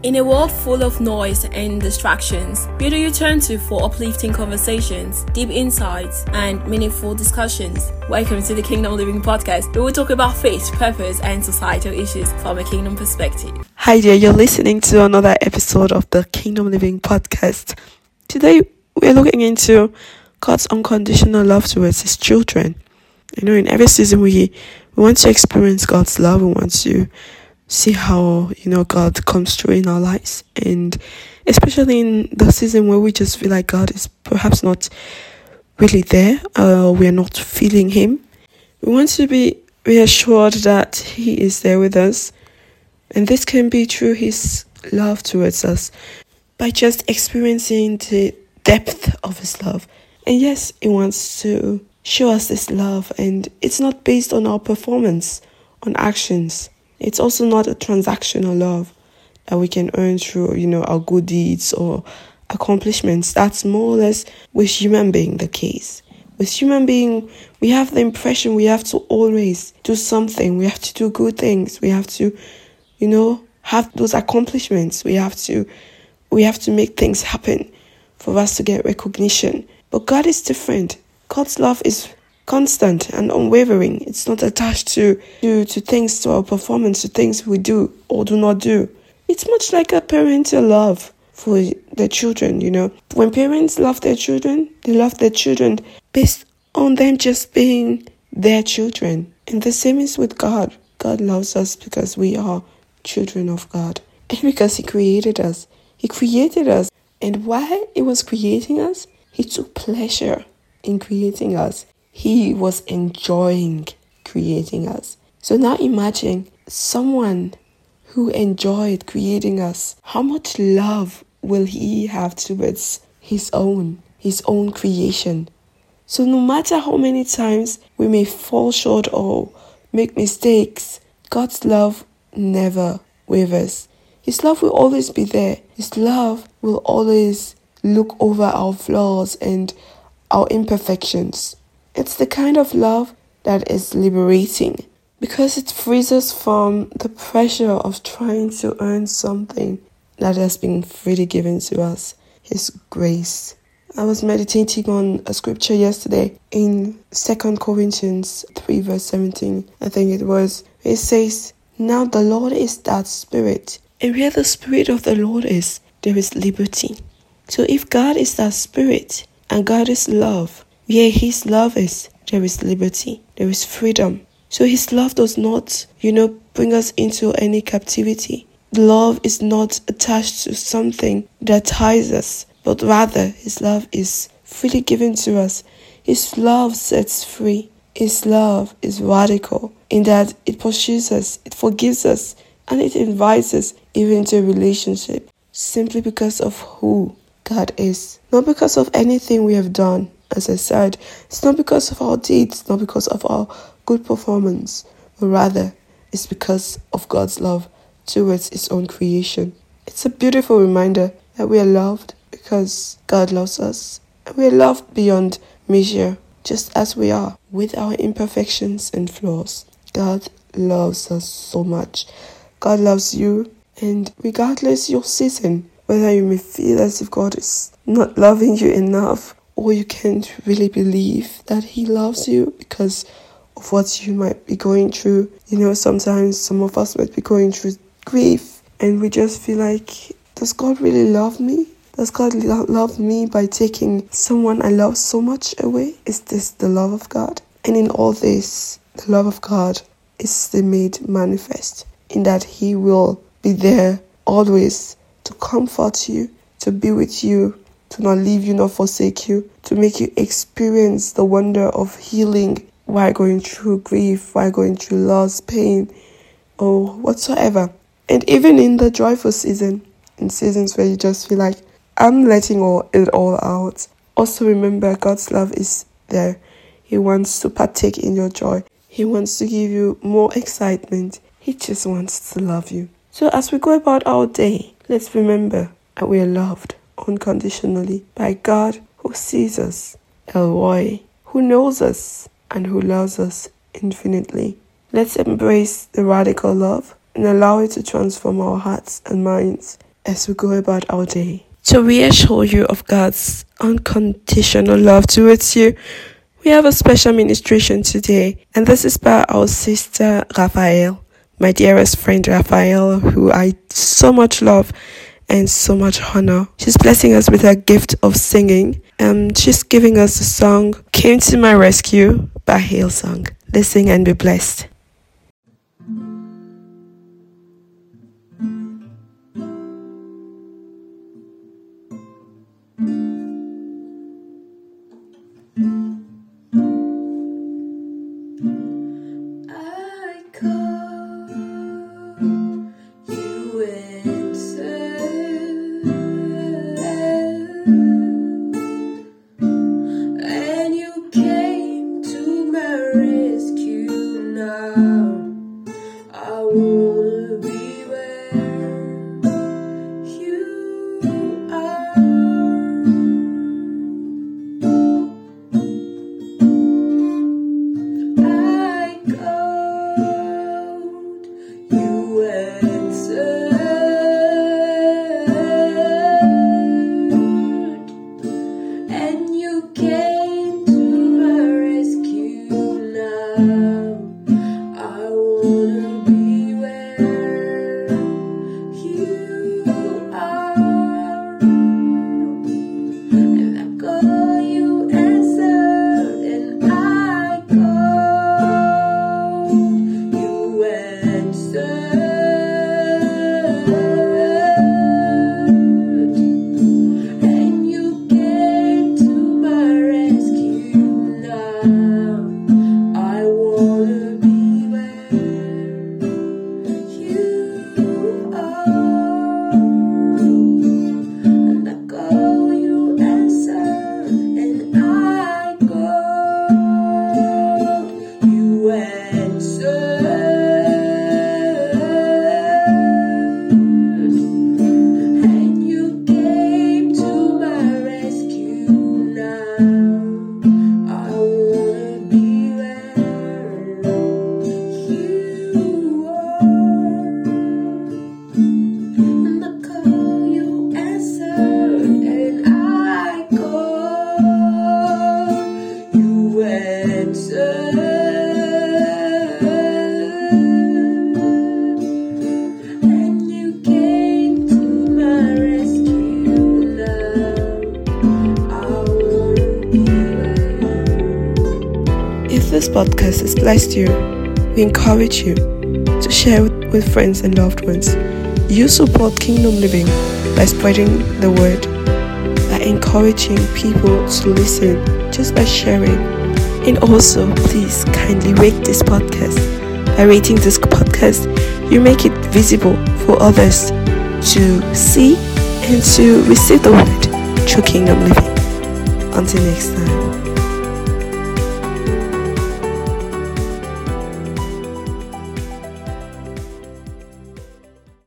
In a world full of noise and distractions, where do you turn to for uplifting conversations, deep insights, and meaningful discussions? Welcome to the Kingdom Living Podcast, where we talk about faith, purpose, and societal issues from a kingdom perspective. Hi there, you're listening to another episode of the Kingdom Living Podcast. Today, we're looking into God's unconditional love towards His children. In every season we want to experience God's love. We want to see how, God comes through in our lives. And especially in the season where we just feel like God is perhaps not really there, we're not feeling Him. We want to be reassured that He is there with us. And this can be through His love towards us by just experiencing the depth of His love. And yes, He wants to show us this love, and it's not based on our performance, on actions. It's also not a transactional love that we can earn through, our good deeds or accomplishments. That's more or less with human being the case. With human being, we have the impression we have to always do something. We have to do good things. We have to, have those accomplishments. We have to make things happen for us to get recognition. But God is different. God's love is constant and unwavering. It's not attached to things, to our performance, to things we do or do not do. It's much like a parental love for their children, When parents love their children, they love their children based on them just being their children. And the same is with God. God loves us because we are children of God. And because He created us. He created us. And while He was creating us, He took pleasure in creating us. He was enjoying creating us. So now imagine someone who enjoyed creating us. How much love will He have towards His own creation? So no matter how many times we may fall short or make mistakes, God's love never wavers. His love will always be there. His love will always look over our flaws and our imperfections. It's the kind of love that is liberating because it frees us from the pressure of trying to earn something that has been freely given to us, His grace. I was meditating on a scripture yesterday in 2 Corinthians 3 verse 17, I think it was. It says, "Now the Lord is that Spirit, and where the Spirit of the Lord is, there is liberty." So if God is that Spirit and God is love, where His love is, there is liberty, there is freedom. So His love does not, bring us into any captivity. Love is not attached to something that ties us, but rather His love is freely given to us. His love sets free. His love is radical in that it pursues us, it forgives us, and it invites us even into a relationship simply because of who God is. Not because of anything we have done. As I said, it's not because of our deeds, not because of our good performance, but rather it's because of God's love towards His own creation. It's a beautiful reminder that we are loved because God loves us. And we are loved beyond measure, just as we are, with our imperfections and flaws. God loves us so much. God loves you, and regardless your season, whether you may feel as if God is not loving you enough, or you can't really believe that He loves you because of what you might be going through. Sometimes some of us might be going through grief, and we just feel like, does God really love me? Does God love me by taking someone I love so much away? Is this the love of God? And in all this, the love of God is still made manifest in that He will be there always to comfort you, to be with you, to not leave you, not forsake you, to make you experience the wonder of healing while going through grief, while going through loss, pain, or whatsoever. And even in the joyful season, in seasons where you just feel like, I'm letting it all out, also remember God's love is there. He wants to partake in your joy. He wants to give you more excitement. He just wants to love you. So as we go about our day, let's remember that we are loved unconditionally by God who sees us, El Roi, who knows us and who loves us infinitely. Let's embrace the radical love and allow it to transform our hearts and minds as we go about our day. To reassure you of God's unconditional love towards you, we have a special ministration today, and this is by our sister Raphael, my dearest friend Raphael, who I so much love and so much honor. She's blessing us with her gift of singing. She's giving us the song Came to My Rescue by Hillsong. Listen and be blessed. This podcast has blessed you. We encourage you to share with friends and loved ones. You support Kingdom Living by spreading the word, by encouraging people to listen, just by sharing. And also, please kindly rate this podcast. By rating this podcast, you make it visible for others to see and to receive the word through Kingdom Living. Until next time.